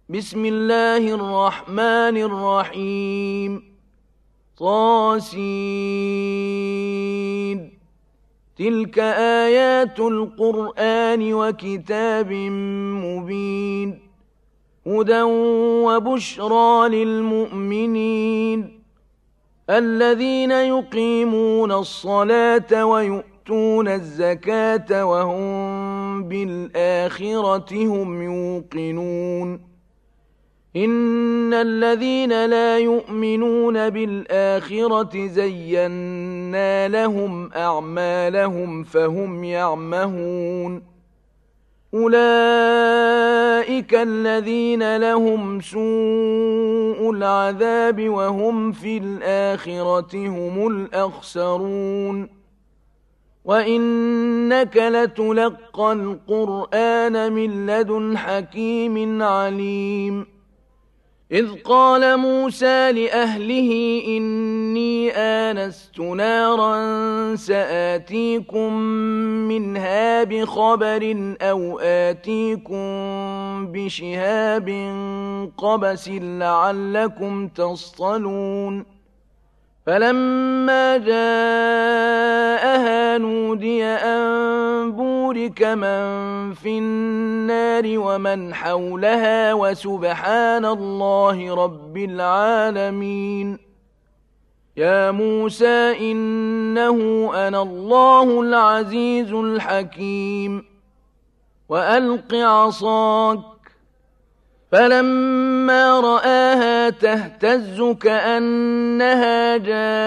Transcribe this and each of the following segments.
بسم الله الرحمن الرحيم طاسين تلك آيات القرآن وكتاب مبين هدى وبشرى للمؤمنين الذين يقيمون الصلاة ويؤتون الزكاة وهم بالآخرة هم يوقنون إن الذين لا يؤمنون بالآخرة زينا لهم أعمالهم فهم يعمهون أولئك الذين لهم سوء العذاب وهم في الآخرة هم الأخسرون وإنك لتلقى القرآن من لدن حكيم عليم إذ قال موسى لأهله إني آنست نارا سآتيكم منها بخبر أو آتيكم بشهاب قبس لعلكم تصطلون فلما جاءها نودي أن بورك من في النار ومن حولها وسبحان الله رب العالمين يا موسى إنه أنا الله العزيز الحكيم وألق عصاك فلما رآها تهتز كأنها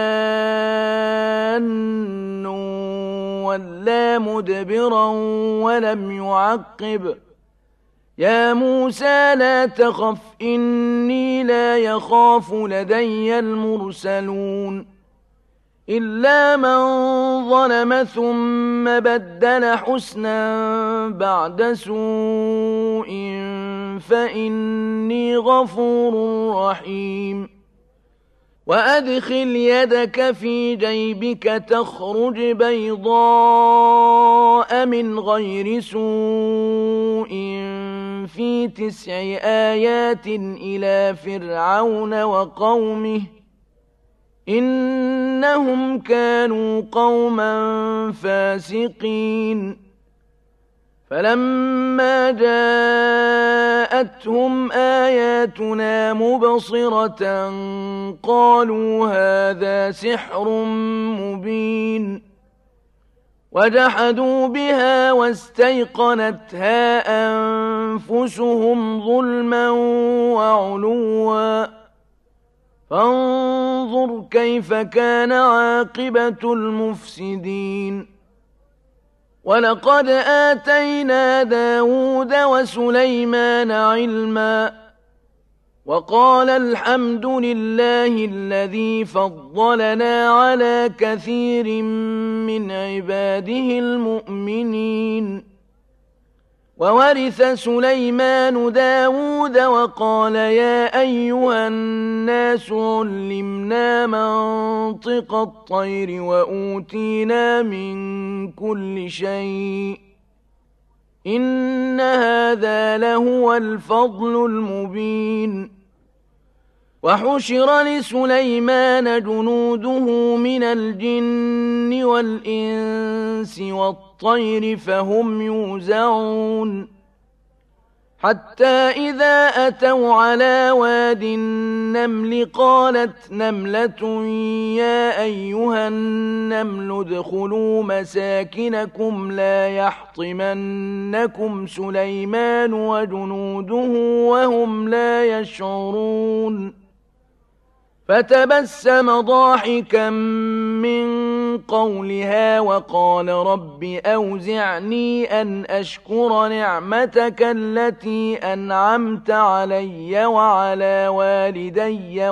جان ولا مدبرا ولم يعقب يا موسى لا تخف إني لا يخاف لدي المرسلون إلا من ظلم ثم بدل حسنا بعد سوء فإني غفور رحيم وأدخل يدك في جيبك تخرج بيضاء من غير سوء في 9 آيات إلى فرعون وقومه إنهم كانوا قوما فاسقين فلما جاءتهم آياتنا مبصرة قالوا هذا سحر مبين وجحدوا بها واستيقنتها أنفسهم ظلما وعلوا فانظر كيف كان عاقبة المفسدين ولقد آتينا داود وسليمان علما وقال الحمد لله الذي فضلنا على كثير من عباده المؤمنين وورث سليمان داود وقال يا أيها الناس علمنا منطق الطير وأوتينا من كل شيء إن هذا لهو الفضل المبين وحشر لسليمان جنوده من الجن والإنس والطير فهم يوزعون حتى إذا أتوا على واد النمل قالت نملة يا أيها النمل ادخلوا مساكنكم لا يحطمنكم سليمان وجنوده وهم لا يشعرون فتبسم ضاحكا من قولها وقال رب أوزعني أن أشكر نعمتك التي أنعمت علي وعلى والدي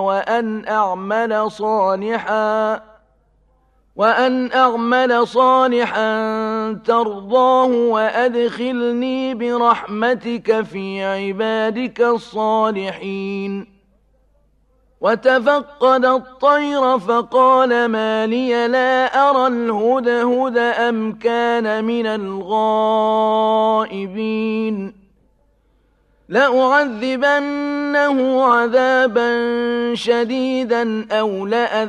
وأن أعمل صالحا ترضاه وأدخلني برحمتك في عبادك الصالحين وتفقد الطير فقال ما لي لا أرى الهدهد أم كان من الغائبين لأعذبنه عذابا شديدا أو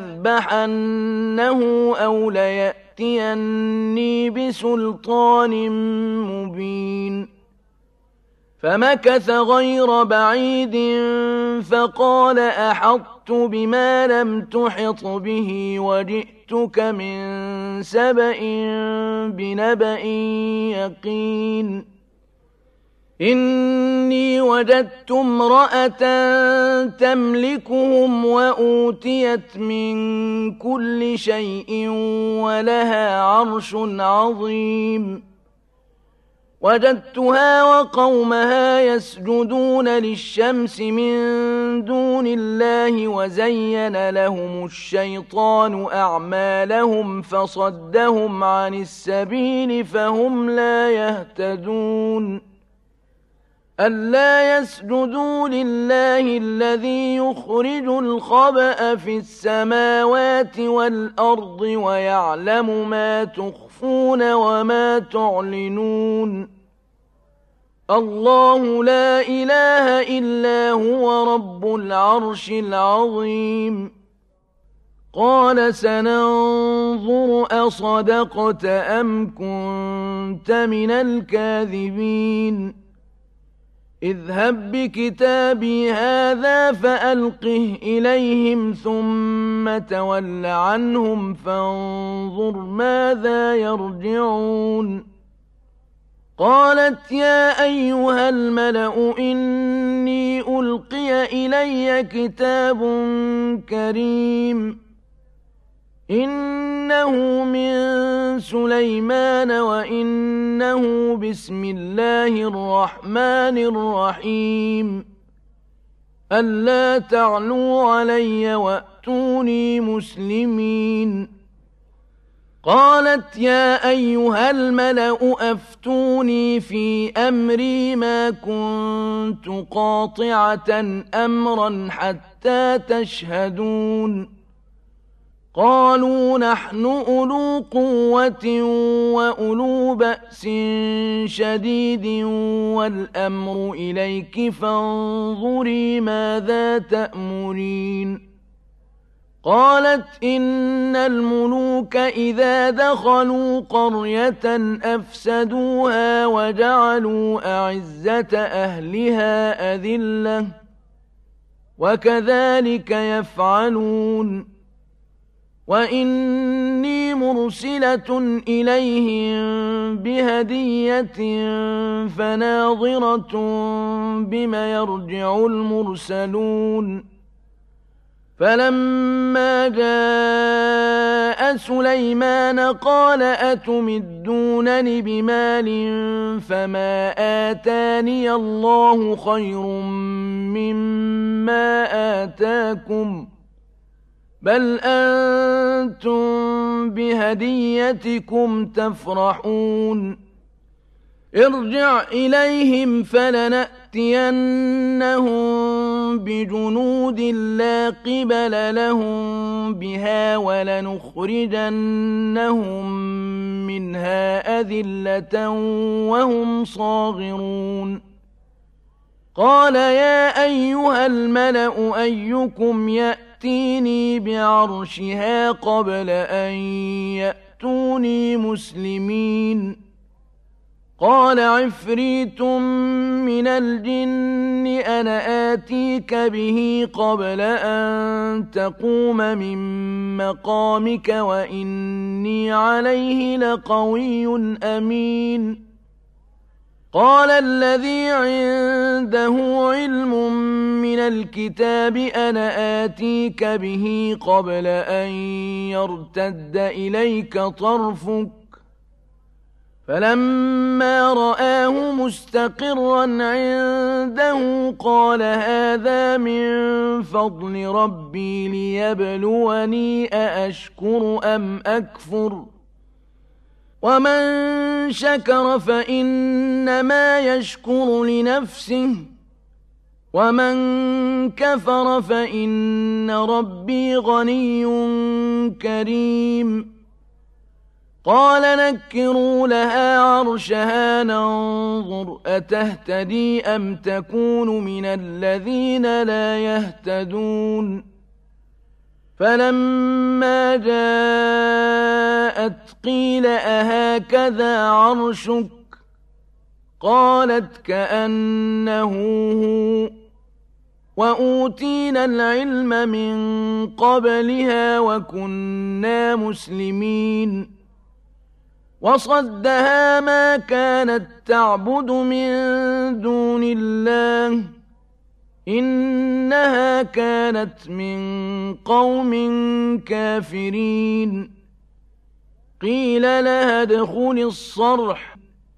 لأذبحنه أو ليأتيني بسلطان مبين فمكث غير بعيد فقال أحطت بما لم تحط به وجئتك من سبأ بنبأ يقين إني وجدت امرأة تملكهم وأوتيت من كل شيء ولها عرش عظيم وجدتها وقومها يسجدون للشمس من دون الله وزين لهم الشيطان أعمالهم فصدهم عن السبيل فهم لا يهتدون ألا يسجدوا لله الذي يخرج الخبأ في السماوات والأرض ويعلم ما تخفون وما تعلنون الله لا إله إلا هو رب العرش العظيم قال سننظر أصدقت أم كنت من الكاذبين اذهب بكتابي هذا فألقه إليهم ثم تول عنهم فانظر ماذا يرجعون قالت يا أيها الملأ إني ألقي إلي كتاب كريم إنه من سليمان وإنه بسم الله الرحمن الرحيم ألا تعلوا علي وأتوني مسلمين قالت يا أيها الملأ أفتوني في أمري ما كنت قاطعة أمرا حتى تشهدون قالوا نحن أولو قوة وأولو بأس شديد والأمر إليك فانظري ماذا تأمرين قالت إن الملوك إذا دخلوا قرية أفسدوها وجعلوا أعزة أهلها أذلة وكذلك يفعلون وإني مرسلة إليهم بهدية فناظرة بما يرجع المرسلون فلما جاء سليمان قال أتمدونني بمال فما آتاني الله خير مما آتاكم بل أنتم بهديتكم تفرحون ارجع إليهم فلنأتينهم بجنود لا قبل لهم بها ولنخرجنهم منها أذلة وهم صاغرون قال يا أيها الملأ أيكم يأتيني بعرشها قبل أن يأتوني مسلمين قال عفريت من الجن أنا آتيك به قبل أن تقوم من مقامك وإني عليه لقوي أمين قال الذي عنده علم من الكتاب أنا آتيك به قبل أن يرتد إليك طرفك فلما رآه مستقرا عنده قال هذا من فضل ربي ليبلوني أأشكر أم أكفر ومن شكر فإنما يشكر لنفسه ومن كفر فإن ربي غني كريم قال نكروا لها عرشها ننظر أتهتدي أم تكون من الذين لا يهتدون فلما جاءت قيل أهكذا عرشك قالت كأنه هو وأوتينا العلم من قبلها وكنا مسلمين وصدها ما كانت تعبد من دون الله إنها كانت من قوم كافرين قيل لها ادخلي الصرح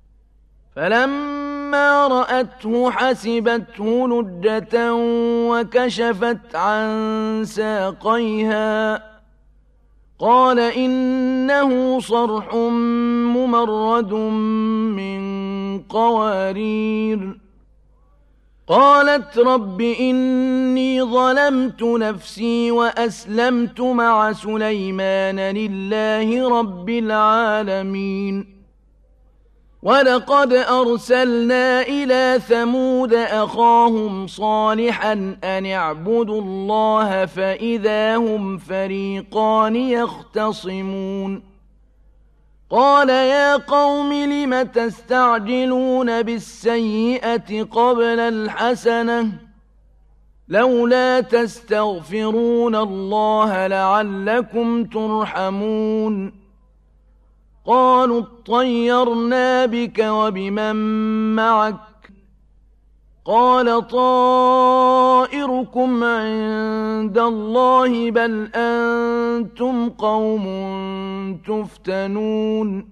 فلما رأته حسبته لجة وكشفت عن ساقيها قال إنه صرح ممرد من قوارير قالت رب إني ظلمت نفسي وأسلمت مع سليمان لله رب العالمين ولقد أرسلنا إلى ثمود أخاهم صالحا أن اعبدوا الله فإذا هم فريقان يختصمون قال يا قوم لم تستعجلون بالسيئة قبل الحسنة لولا تستغفرون الله لعلكم ترحمون قالوا اطيرنا بك وبمن معك قال طائركم عند الله بل أنتم قوم تفتنون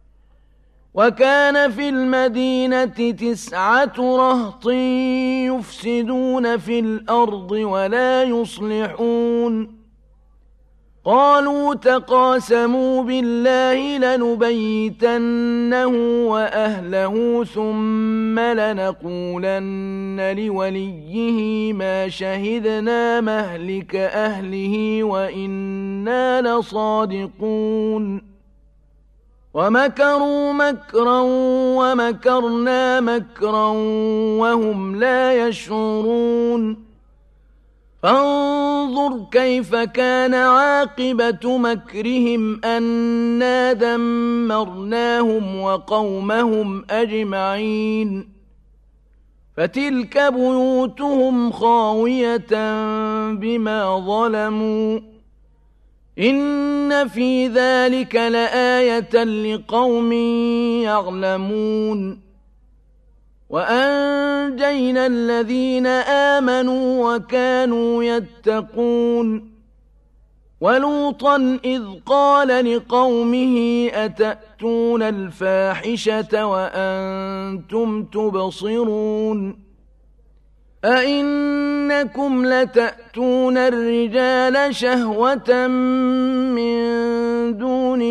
وكان في المدينة 9 رهط يفسدون في الأرض ولا يصلحون قالوا تقاسموا بالله لنبيتنه وأهله ثم لنقولن لوليه ما شهدنا مهلك أهله وإنا لصادقون ومكروا مكرا ومكرنا مكرا وهم لا يشعرون فانظر كيف كان عاقبة مكرهم أنا دمرناهم وقومهم أجمعين فتلك بيوتهم خاوية بما ظلموا إن في ذلك لآية لقوم يعلمون وأنجينا الذين آمنوا وكانوا يتقون ولوطا إذ قال لقومه أتأتون الفاحشة وأنتم تبصرون أئنكم لتأتون الرجال شهوة من دون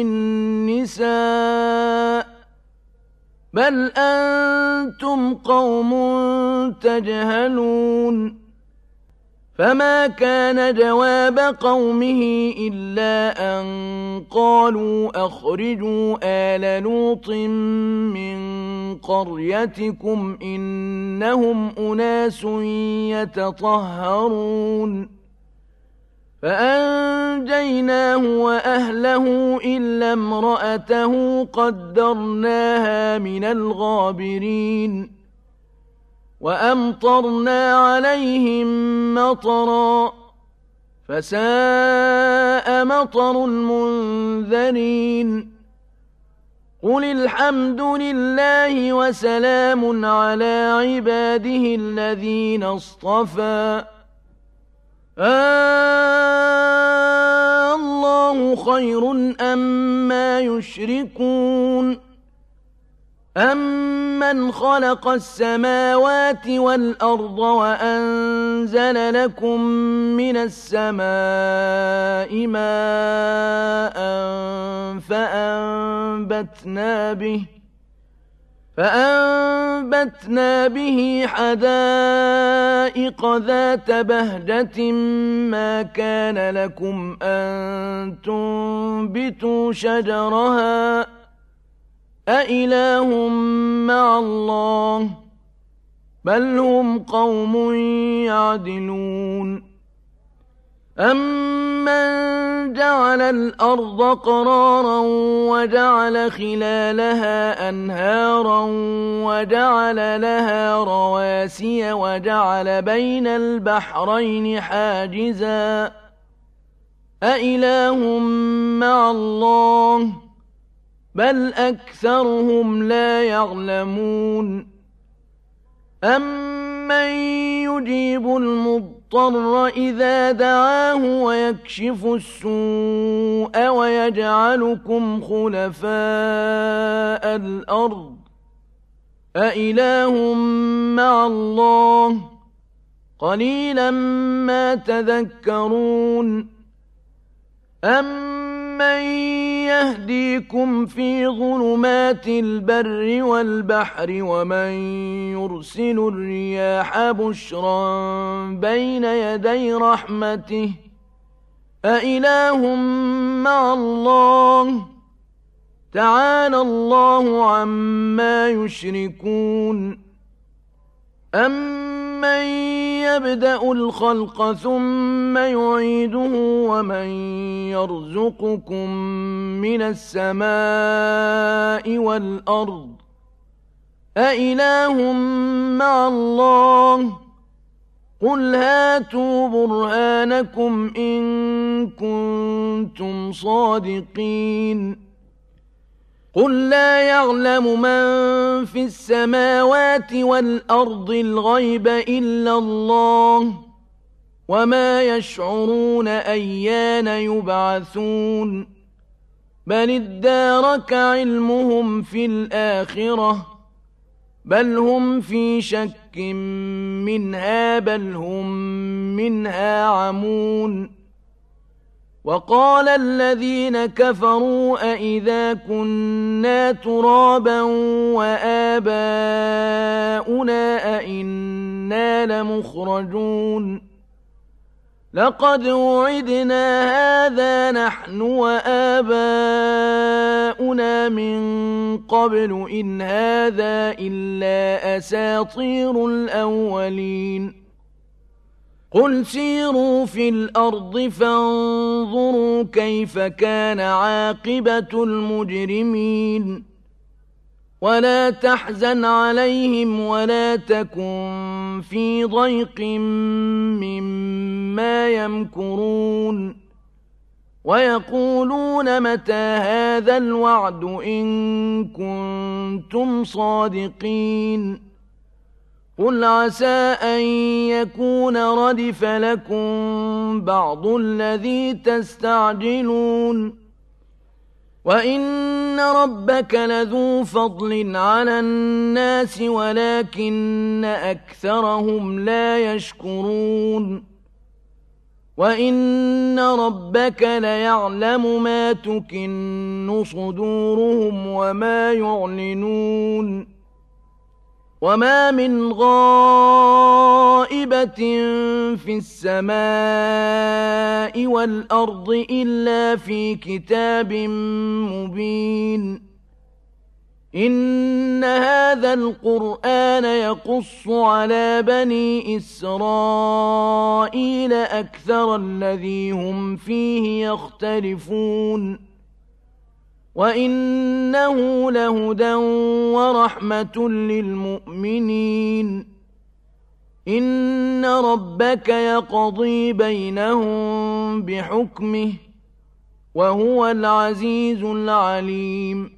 النساء بل أنتم قوم تجهلون فما كان جواب قومه إلا أن قالوا أخرجوا آل لوط من قريتكم إنهم أناس يتطهرون فأنجيناه وأهله إلا امرأته قدرناها من الغابرين وأمطرنا عليهم مطرا فساء مطر المنذرين قل الحمد لله وسلام على عباده الذين اصطفى الله خير أما يشركون أمن خلق السماوات والأرض وأنزل لكم من السماء ماء فأنبتنا به حدائق حدائق ذات بهجة ما كان لكم أن تنبتوا شجرها أإله مع الله بل هم قوم يعدلون أمن جعل الأرض قرارا وجعل خلالها أنهارا وجعل لها رواسي وجعل بين البحرين حاجزا أإله مع الله بل أكثرهم لا يعلمون أمن يجيب المضطر إذا دعاه ويكشف السوء ويجعلكم خلفاء الأرض أإله مع الله قليلا ما تذكرون أمن يهديكم في ظلمات البر والبحر ومن يرسل الرياح بشرا بين يدي رحمته أإله مع الله تعالى الله عما يشركون أمن يبدأ الخلق ثم يعيده ومن يرزقكم من السماء والأرض أإله مع الله قل هاتوا برهانكم إن كنتم صادقين قل لا يعلم من في السماوات والأرض الغيب إلا الله وما يشعرون أيان يبعثون بل ادارك علمهم في الآخرة بل هم في شك منها بل هم منها عمون وقال الذين كفروا أئذا كنا ترابا وآباؤنا أئنا لمخرجون لقد وعدنا هذا نحن وآباؤنا من قبل إن هذا إلا أساطير الأولين قل سيروا في الأرض فانظروا كيف كان عاقبة المجرمين ولا تحزن عليهم ولا تكن في ضيق مما يمكرون ويقولون متى هذا الوعد إن كنتم صادقين قل عسى أن يكون ردف لكم بعض الذي تستعجلون وإن ربك لذو فضل على الناس ولكن أكثرهم لا يشكرون وإن ربك ليعلم ما تكن صدورهم وما يعلنون وما من غائبة في السماء والأرض إلا في كتاب مبين إن هذا القرآن يقص على بني إسرائيل أكثر الذي هم فيه يختلفون وإنه لهدى ورحمة للمؤمنين إن ربك يقضي بينهم بحكمه وهو العزيز العليم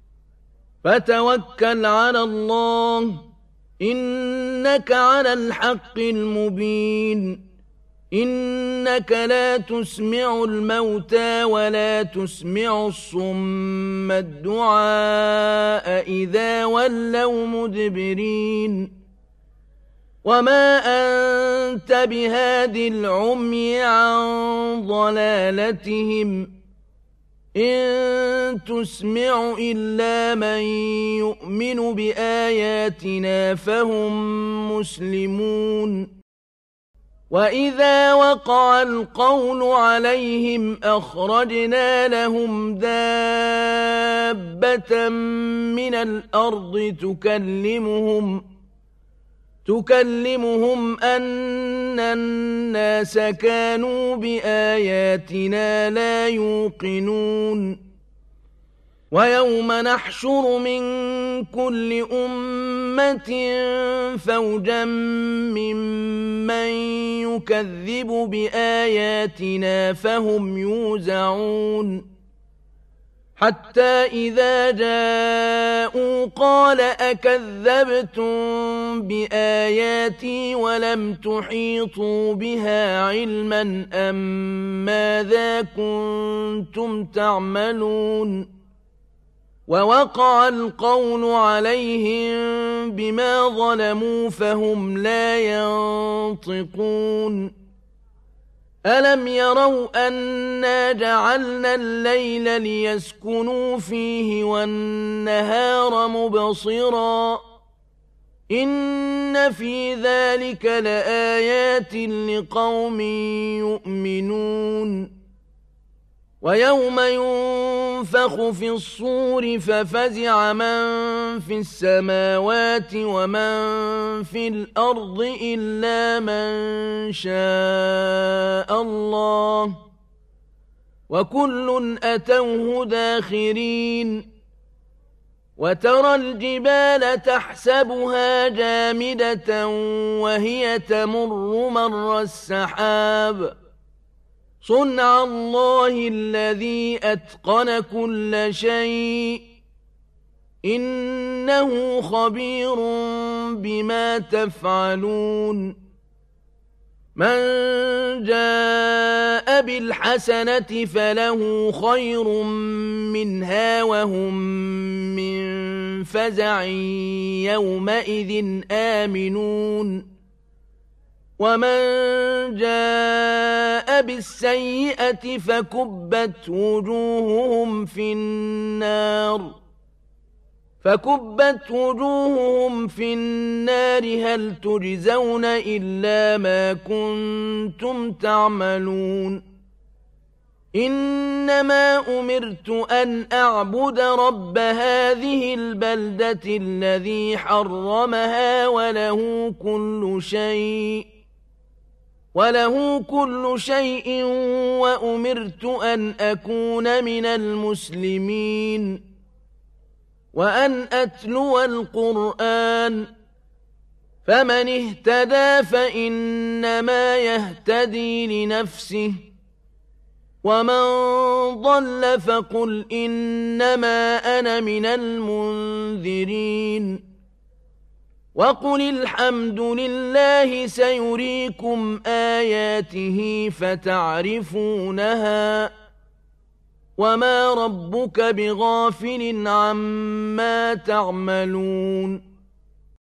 فتوكل على الله إنك على الحق المبين إنك لا تسمع الموتى ولا تسمع الصم الدعاء إذا ولوا مدبرين وما أنت بهاد العمي عن ضلالتهم إن تسمع إلا من يؤمن بآياتنا فهم مسلمون وإذا وقع القول عليهم أخرجنا لهم دابة من الأرض تكلمهم أن الناس كانوا بآياتنا لا يوقنون ويوم نحشر من كل أمة فوجا ممن يكذب بآياتنا فهم يوزعون حتى إذا جاءوا قال أكذبتم بآياتي ولم تحيطوا بها علما أم ماذا كنتم تعملون ووقع القول عليهم بما ظلموا فهم لا ينطقون ألم يروا أنا جعلنا الليل ليسكنوا فيه والنهار مبصرا إن في ذلك لآيات لقوم يؤمنون ويوم ينفخ في الصور ففزع من في السماوات ومن في الأرض إلا من شاء الله وكل أتوه داخرين وترى الجبال تحسبها جامدة وهي تمر مر السحاب صنع الله الذي أتقن كل شيء إنه خبير بما تفعلون من جاء بالحسنة فله خير منها وهم من فزع يومئذ آمنون ومن جاء بالسيئة فكبت وجوههم في النار هل تجزون إلا ما كنتم تعملون إنما أمرت أن أعبد رب هذه البلدة الذي حرمها وله كل شيء وأمرت أن أكون من المسلمين وأن أتلو القرآن فمن اهتدى فإنما يهتدي لنفسه ومن ضل فقل إنما أنا من المنذرين وقل الحمد لله سيريكم آياته فتعرفونها وما ربك بغافل عما تعملون